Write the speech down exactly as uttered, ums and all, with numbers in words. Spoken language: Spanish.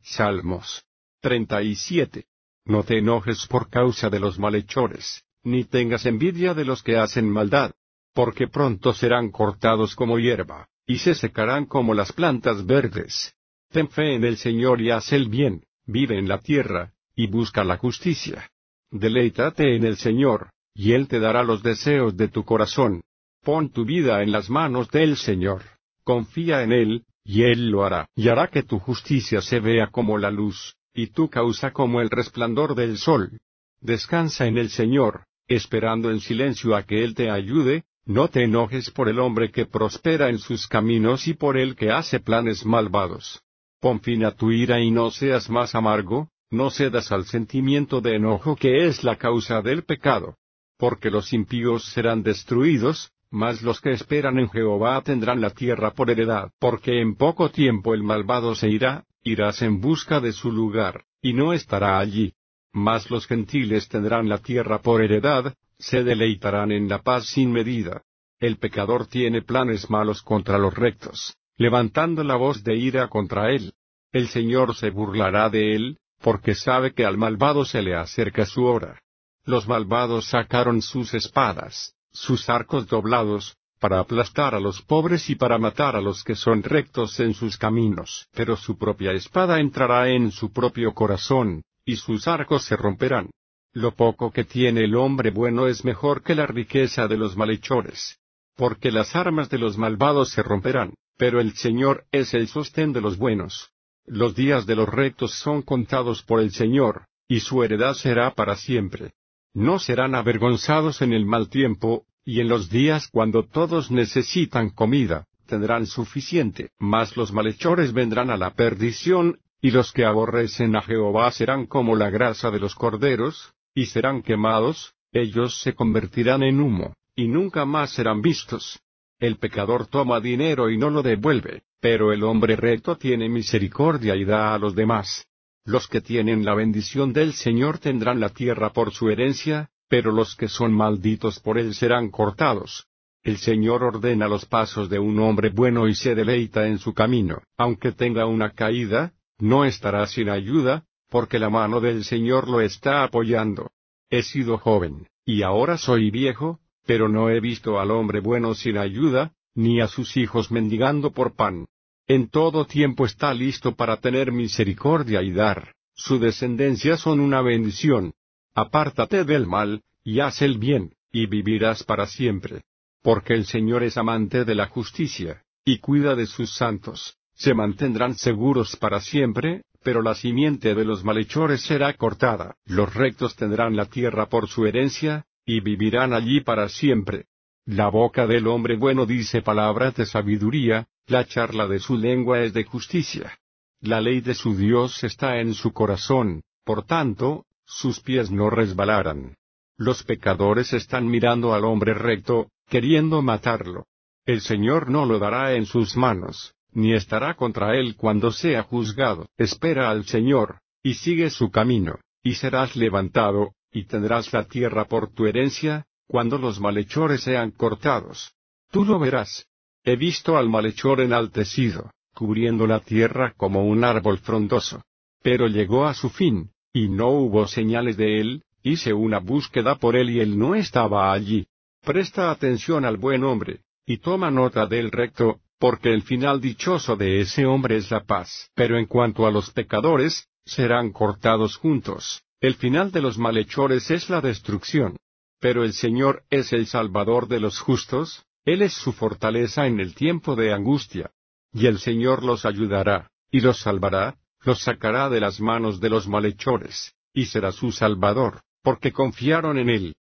Salmos treinta y siete. No te enojes por causa de los malhechores, ni tengas envidia de los que hacen maldad, porque pronto serán cortados como hierba, y se secarán como las plantas verdes. Ten fe en el Señor y haz el bien, vive en la tierra, y busca la justicia. Deleítate en el Señor, y Él te dará los deseos de tu corazón. Pon tu vida en las manos del Señor, confía en Él, y Él lo hará. Y hará que tu justicia se vea como la luz, y tu causa como el resplandor del sol. Descansa en el Señor, esperando en silencio a que Él te ayude. No te enojes por el hombre que prospera en sus caminos y por el que hace planes malvados. Pon fin a tu ira y no seas más amargo, no cedas al sentimiento de enojo que es la causa del pecado. Porque los impíos serán destruidos, mas los que esperan en Jehová tendrán la tierra por heredad. Porque en poco tiempo el malvado se irá, irás en busca de su lugar, y no estará allí. Mas los gentiles tendrán la tierra por heredad, se deleitarán en la paz sin medida. El pecador tiene planes malos contra los rectos, levantando la voz de ira contra él. El Señor se burlará de él, porque sabe que al malvado se le acerca su hora. Los malvados sacaron sus espadas, sus arcos doblados, para aplastar a los pobres y para matar a los que son rectos en sus caminos. Pero su propia espada entrará en su propio corazón, y sus arcos se romperán. Lo poco que tiene el hombre bueno es mejor que la riqueza de los malhechores. Porque las armas de los malvados se romperán, pero el Señor es el sostén de los buenos. Los días de los rectos son contados por el Señor, y su heredad será para siempre. No serán avergonzados en el mal tiempo, y en los días cuando todos necesitan comida, tendrán suficiente. Mas los malhechores vendrán a la perdición, y los que aborrecen a Jehová serán como la grasa de los corderos, y serán quemados, ellos se convertirán en humo, y nunca más serán vistos. El pecador toma dinero y no lo devuelve, pero el hombre recto tiene misericordia y da a los demás. Los que tienen la bendición del Señor tendrán la tierra por su herencia, pero los que son malditos por él serán cortados. El Señor ordena los pasos de un hombre bueno y se deleita en su camino. Aunque tenga una caída, no estará sin ayuda, porque la mano del Señor lo está apoyando. He sido joven, y ahora soy viejo, pero no he visto al hombre bueno sin ayuda, ni a sus hijos mendigando por pan. En todo tiempo está listo para tener misericordia y dar, su descendencia son una bendición. Apártate del mal, y haz el bien, y vivirás para siempre. Porque el Señor es amante de la justicia, y cuida de sus santos. Se mantendrán seguros para siempre, pero la simiente de los malhechores será cortada. Los rectos tendrán la tierra por su herencia, y vivirán allí para siempre. La boca del hombre bueno dice palabras de sabiduría, la charla de su lengua es de justicia. La ley de su Dios está en su corazón, por tanto, sus pies no resbalarán. Los pecadores están mirando al hombre recto, queriendo matarlo. El Señor no lo dará en sus manos, ni estará contra él cuando sea juzgado. Espera al Señor, y sigue su camino, y serás levantado, y tendrás la tierra por tu herencia, cuando los malhechores sean cortados. Tú lo verás. He visto al malhechor enaltecido, cubriendo la tierra como un árbol frondoso. Pero llegó a su fin, y no hubo señales de él, hice una búsqueda por él y él no estaba allí. Presta atención al buen hombre, y toma nota del recto, porque el final dichoso de ese hombre es la paz. Pero en cuanto a los pecadores, serán cortados juntos. El final de los malhechores es la destrucción. Pero el Señor es el Salvador de los justos, Él es su fortaleza en el tiempo de angustia. Y el Señor los ayudará, y los salvará, los sacará de las manos de los malhechores, y será su Salvador, porque confiaron en Él.